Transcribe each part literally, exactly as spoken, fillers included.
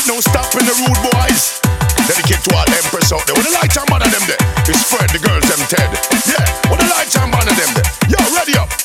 Ain't no stopping the rude boys. Dedicate to all empress out there. What the lights and banner them there? It's Fred, the girls them Ted. Yeah, what the lights and banner them there? Yo, ready up.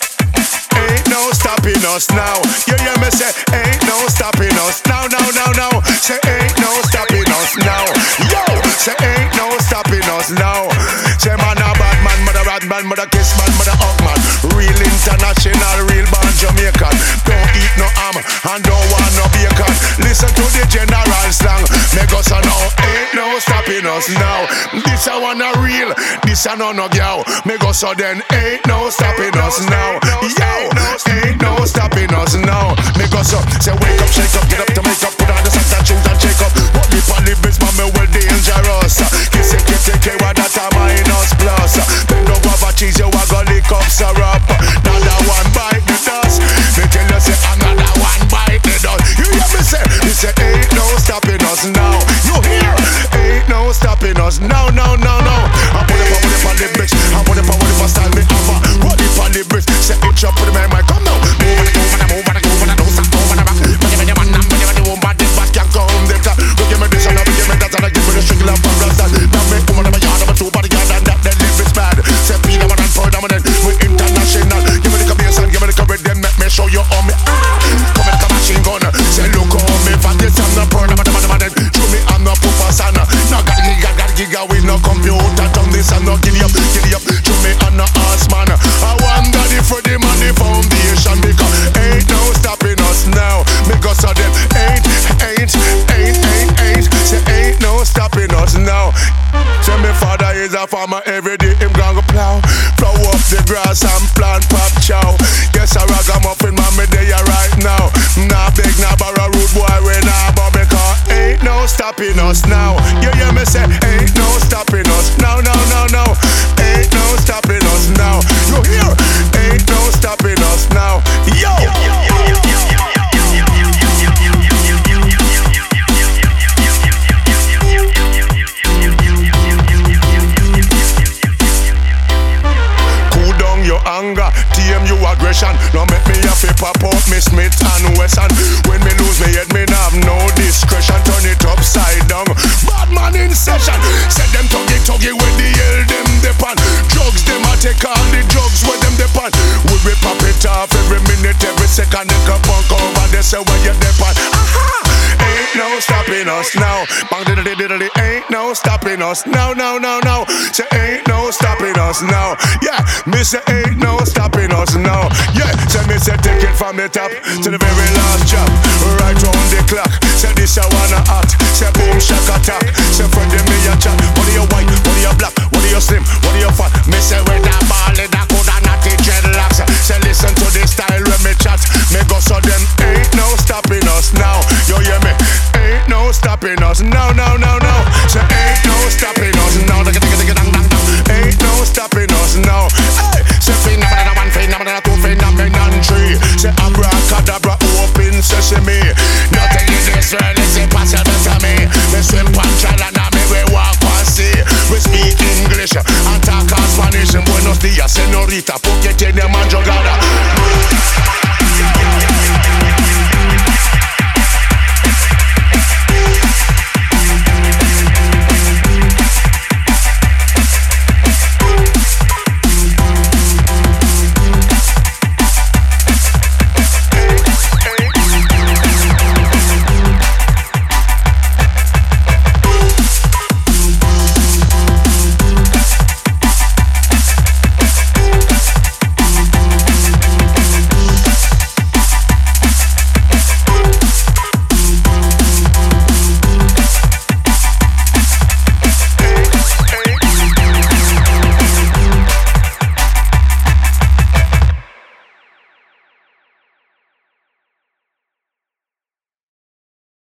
Ain't no stopping us now. You hear me say, ain't no stopping us now, now, now, now. Say, ain't no stopping us now. Yo, say, ain't no stopping us now. Say, man, a bad man, mother rat man, mother kiss man, mother hug man. Real international, real born Jamaican. Don't eat no ham and don't want no bacon. Listen to the general slang. Make us a now, ain't no stopping us now. This a one a real, this a no no girl. Make us a then, ain't no stopping us now. Yo, ain't no stopping us now. Make us up, say wake up, shake up, get up to make up, put on the socks and shoes and shake up. What the polybids, man, me well dangerous. Kiss it, kiss it, kiss what that a minus plus. Bend over for cheese, you a go lick up syrup. Another one bite the dust. Me tell you say another one bite the dust. You hear me say, you say ain't no stopping us now. You hear? Ain't no stopping us now, now, now, now. I put it on, put it on the bitch. I put it on, put it on style me over. Put it on the bitch. Say it up, put it on my come now. Move it, move it, move it, move it, don't stop, move it back. Give me the man, give me the woman, this back can't come the top. Give me this and give me that and give me the sugar and pop that. Now me woman, I'm a yard, I'm a two body yard and that then live is bad. Say be the one and pour dominant, we international. Give me the cabeça and give me the cover, then make me show you on me. Come and come machine gun. Say look on me, for this I'm not proud of the man, then show me I'm not Pupa Sana. Now got the giga, got the giga with no computer. Done this and no giddy up, giddy up. Show me I'm not ass man. I wonder if for the money foundation because ain't no stopping us now. Because of them ain't, ain't, ain't, ain't, ain't. Say ain't no stopping us now. Say my father is a farmer every day. Him gonna plow, plow up the grass and plant pop chow. Yes, I ragamuffin man me there right now. Nah big, nah borrow rude boy we nah but because ain't no stopping us now. You hear me say ain't no stopping us now, now, now, now. Ain't no stopping us now. You hear? Ain't no stopping us now. Yo. Cool down your anger, tame you aggression. Now make me have to pop out me Smith and Wesson. When me lose me head, me nah have no discretion. Turn it upside down. Bad man in session. Set them tuggy tuggy with the hell them depend. Drugs them a take all the drugs where them depend. We will pop it off every minute, every second. They can punk over they say where you depend. Aha! Ain't no stopping us now. Bang diddly diddly. Ain't no stopping us now, now, now, now. Say ain't no stopping us now. Yeah, me say ain't no stopping us now. Yeah, say me say take it from the top to the very last drop. Right round the clock. Say this I wanna hot. Say boom shock attack. Say friend me a chat. What are you white? What are you black? What are you slim? What are you fat? Me say with that ball that coulda not the dreadlocks. Say listen to the style when me chat. Me go so them ain't no stopping us now. You hear me? Ain't no stopping us now, now, now, now. Say ain't no stopping us now. Ain't no stopping us now. Hey, say phenomenon one, phenomenon two, phenomenon three. Say abracadabra open sesame. Nothing in this world is impossible to me. Me swim panchal and me we walk past sea. We speak English and talk Spanish. Buenos dias, señorita, porque tiene manjogada.